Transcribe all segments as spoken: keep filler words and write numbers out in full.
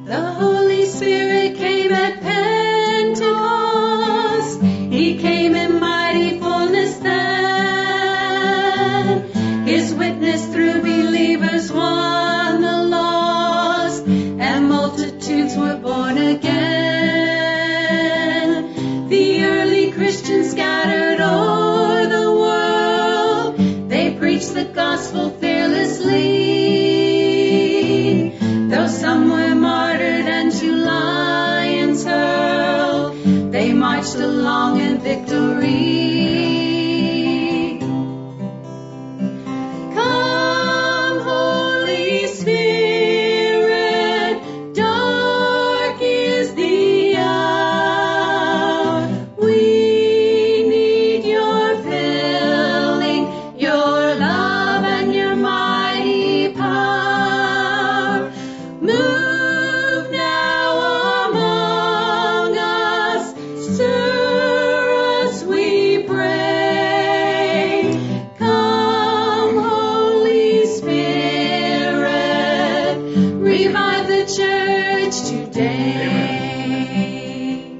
The Holy Spirit came at Pentecost. He came in mighty fullness then. His witness through believers won the lost, and multitudes were born again. The early Christians scattered o'er the world. They preached the gospel fearlessly. Though some were martyred and to lions hurled, they marched along in victory. Come, Holy Spirit, dark is the hour. We need your filling, your love and your mighty power. Move now among us, stir us, we pray. Come, Holy Spirit, revive the church today.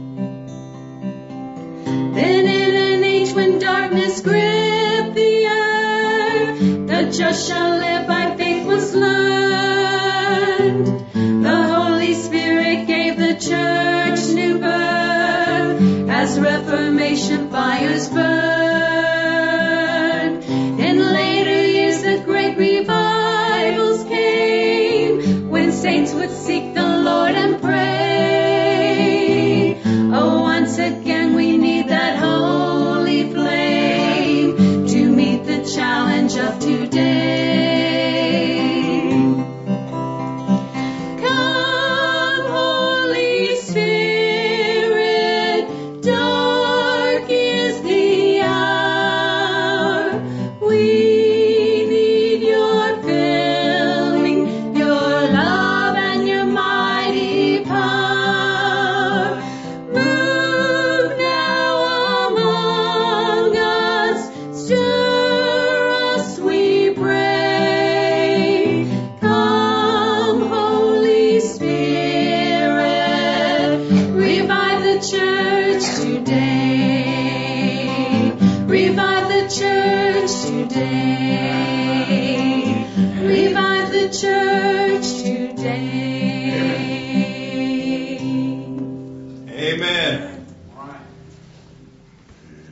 Then in an age when darkness gripped the earth, the just shall live by faith was learned. The Holy Spirit gave the church new birth as Reformation fires burned. In later years the great revivals came, when saints would seek the Lord and pray. Oh, once again we need that holy flame to meet the challenge of today. Come, Holy Spirit, dark is the hour. We need your filling, your love and your mighty power. Move now among us, stir us, we pray. Come, Holy Spirit, revive the church today. Revive the church today.